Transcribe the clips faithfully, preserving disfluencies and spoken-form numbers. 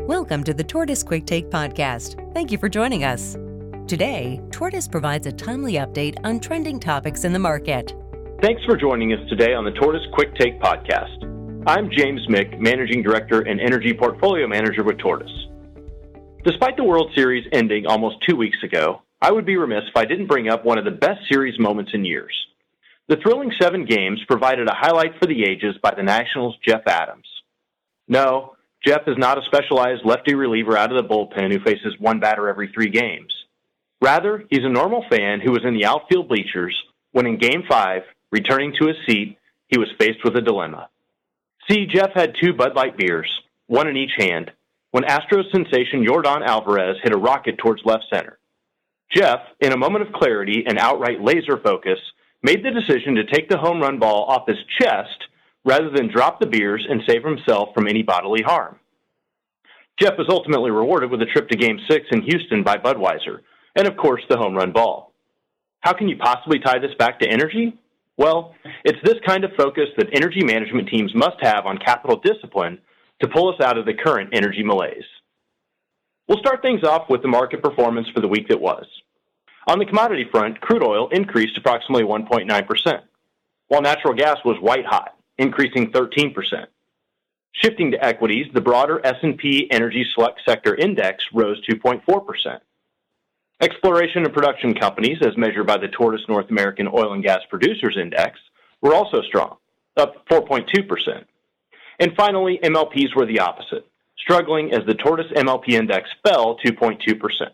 Welcome to the Tortoise Quick Take podcast. Thank you for joining us. Today, Tortoise provides a timely update on trending topics in the market. Thanks for joining us today on the Tortoise Quick Take podcast. I'm James Mick, Managing Director and Energy Portfolio Manager with Tortoise. Despite the World Series ending almost two weeks ago, I would be remiss if I didn't bring up one of the best series moments in years. The thrilling seven games provided a highlight for the ages by the Nationals' Jeff Adams. No, Jeff is not a specialized lefty reliever out of the bullpen who faces one batter every three games. Rather, he's a normal fan who was in the outfield bleachers when in Game five, returning to his seat, he was faced with a dilemma. See, Jeff had two Bud Light beers, one in each hand, when Astros sensation Yordan Alvarez hit a rocket towards left center. Jeff, in a moment of clarity and outright laser focus, made the decision to take the home run ball off his chest rather than drop the beers and save himself from any bodily harm. Jeff was ultimately rewarded with a trip to Game six in Houston by Budweiser, and of course the home run ball. How can you possibly tie this back to energy? Well, it's this kind of focus that energy management teams must have on capital discipline to pull us out of the current energy malaise. We'll start things off with the market performance for the week that was. On the commodity front, crude oil increased approximately one point nine percent, while natural gas was white hot, increasing thirteen percent. Shifting to equities, the broader S and P Energy Select Sector Index rose two point four percent. Exploration and production companies, as measured by the Tortoise North American Oil and Gas Producers Index, were also strong, up four point two percent. And finally, M L Ps were the opposite, struggling as the Tortoise M L P Index fell two point two percent.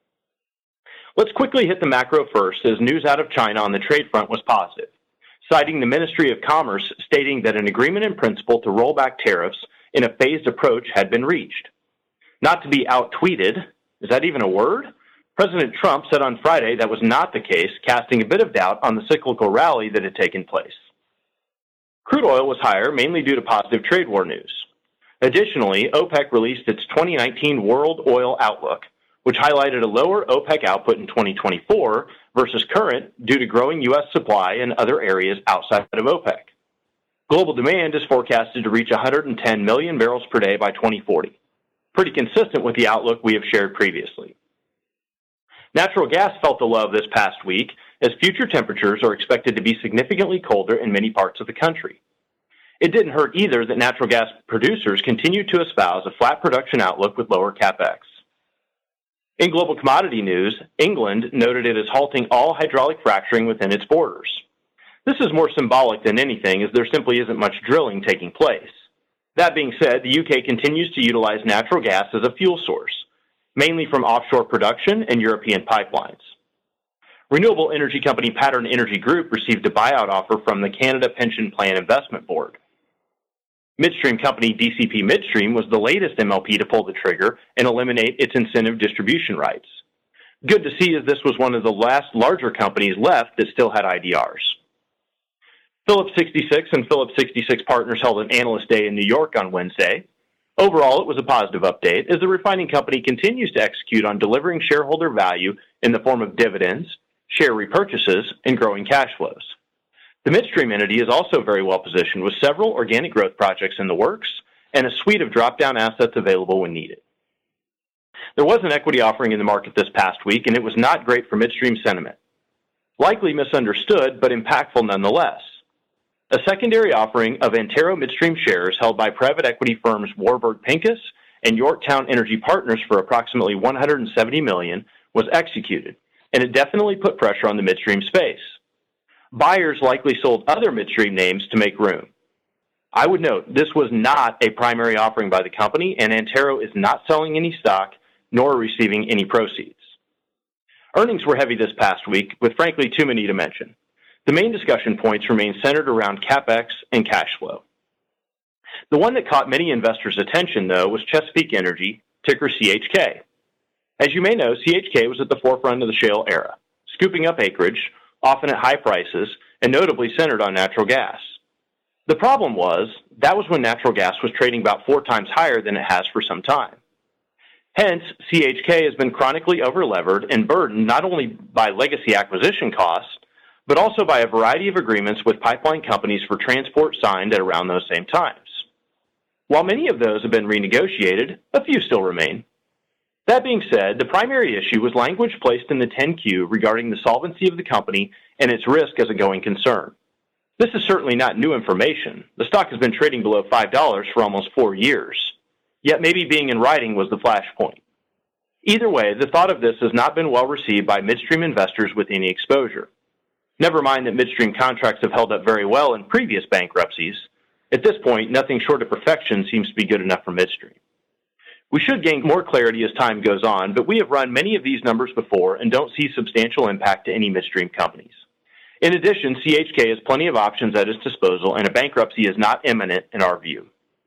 Let's quickly hit the macro first, as news out of China on the trade front was positive, citing the Ministry of Commerce stating that an agreement in principle to roll back tariffs in a phased approach had been reached. Not to be out-tweeted, is that even a word? President Trump said on Friday that was not the case, casting a bit of doubt on the cyclical rally that had taken place. Crude oil was higher, mainly due to positive trade war news. Additionally, OPEC released its twenty nineteen World Oil Outlook, which highlighted a lower OPEC output in twenty twenty-four versus current due to growing U S supply in other areas outside of OPEC. Global demand is forecasted to reach one hundred ten million barrels per day by twenty forty, pretty consistent with the outlook we have shared previously. Natural gas felt the love this past week, as future temperatures are expected to be significantly colder in many parts of the country. It didn't hurt either that natural gas producers continued to espouse a flat production outlook with lower capex. In global commodity news, England noted it is halting all hydraulic fracturing within its borders. This is more symbolic than anything, as there simply isn't much drilling taking place. That being said, the U K continues to utilize natural gas as a fuel source, mainly from offshore production and European pipelines. Renewable energy company Pattern Energy Group received a buyout offer from the Canada Pension Plan Investment Board. Midstream company D C P Midstream was the latest M L P to pull the trigger and eliminate its incentive distribution rights. Good to see, as this was one of the last larger companies left that still had I D Rs. Phillips sixty-six and Phillips sixty-six Partners held an analyst day in New York on Wednesday. Overall, it was a positive update, as the refining company continues to execute on delivering shareholder value in the form of dividends, share repurchases, and growing cash flows. The midstream entity is also very well positioned with several organic growth projects in the works and a suite of drop-down assets available when needed. There was an equity offering in the market this past week, and it was not great for midstream sentiment. Likely misunderstood, but impactful nonetheless. A secondary offering of Antero Midstream shares held by private equity firms Warburg Pincus and Yorktown Energy Partners for approximately one hundred seventy million dollars was executed, and it definitely put pressure on the midstream space. Buyers likely sold other midstream names to make room. I would note this was not a primary offering by the company, and Antero is not selling any stock nor receiving any proceeds. Earnings were heavy this past week, with frankly too many to mention. The main discussion points remain centered around capex and cash flow. The one that caught many investors' attention, though, was Chesapeake Energy, ticker C H K. As you may know, C H K was at the forefront of the shale era, scooping up acreage, often at high prices, and notably centered on natural gas. The problem was, that was when natural gas was trading about four times higher than it has for some time. Hence, C H K has been chronically overlevered and burdened not only by legacy acquisition costs, but also by a variety of agreements with pipeline companies for transport signed at around those same times. While many of those have been renegotiated, a few still remain. That being said, the primary issue was language placed in the ten Q regarding the solvency of the company and its risk as a going concern. This is certainly not new information. The stock has been trading below five dollars for almost four years. Yet maybe being in writing was the flashpoint. Either way, the thought of this has not been well received by midstream investors with any exposure. Never mind that midstream contracts have held up very well in previous bankruptcies. At this point, nothing short of perfection seems to be good enough for midstream. We should gain more clarity as time goes on, but we have run many of these numbers before and don't see substantial impact to any midstream companies. In addition, C H K has plenty of options at its disposal, and a bankruptcy is not imminent in our view.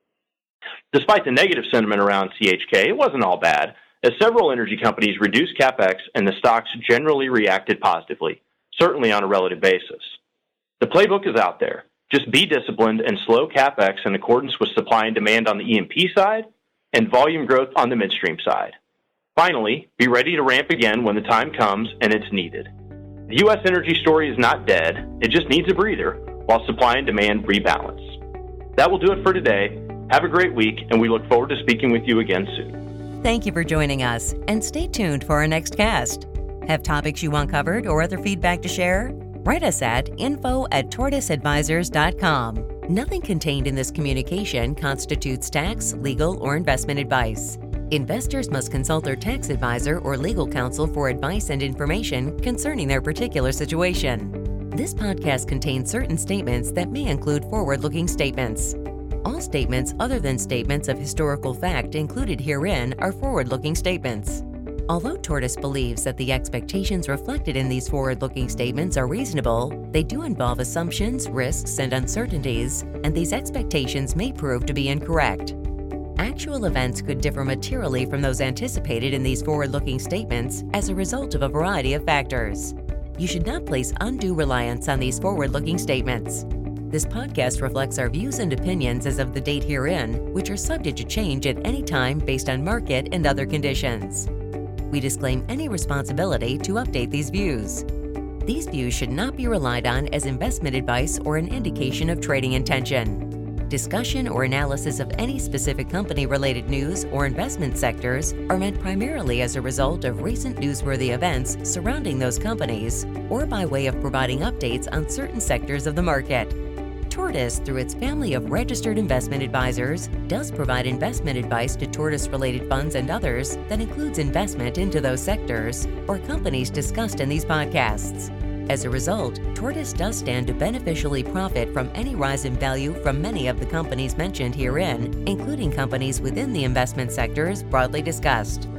Despite the negative sentiment around C H K, it wasn't all bad, as several energy companies reduced CapEx and the stocks generally reacted positively, certainly on a relative basis. The playbook is out there. Just be disciplined and slow CapEx in accordance with supply and demand on the E and P side and volume growth on the midstream side. Finally, be ready to ramp again when the time comes and it's needed. The U S energy story is not dead. It just needs a breather while supply and demand rebalance. That will do it for today. Have a great week, and we look forward to speaking with you again soon. Thank you for joining us, and stay tuned for our next cast. Have topics you want covered or other feedback to share? Write us at info at tortoise advisors dot com. Nothing contained in this communication constitutes tax, legal, or investment advice. Investors must consult their tax advisor or legal counsel for advice and information concerning their particular situation. This podcast contains certain statements that may include forward-looking statements. All statements other than statements of historical fact included herein are forward-looking statements. Although Tortoise believes that the expectations reflected in these forward-looking statements are reasonable, they do involve assumptions, risks, and uncertainties, and these expectations may prove to be incorrect. Actual events could differ materially from those anticipated in these forward-looking statements as a result of a variety of factors. You should not place undue reliance on these forward-looking statements. This podcast reflects our views and opinions as of the date herein, which are subject to change at any time based on market and other conditions. We disclaim any responsibility to update these views. These views should not be relied on as investment advice or an indication of trading intention. Discussion or analysis of any specific company-related news or investment sectors are meant primarily as a result of recent newsworthy events surrounding those companies or by way of providing updates on certain sectors of the market. Tortoise, through its family of registered investment advisors, does provide investment advice to Tortoise-related funds and others that includes investment into those sectors or companies discussed in these podcasts. As a result, Tortoise does stand to beneficially profit from any rise in value from many of the companies mentioned herein, including companies within the investment sectors broadly discussed.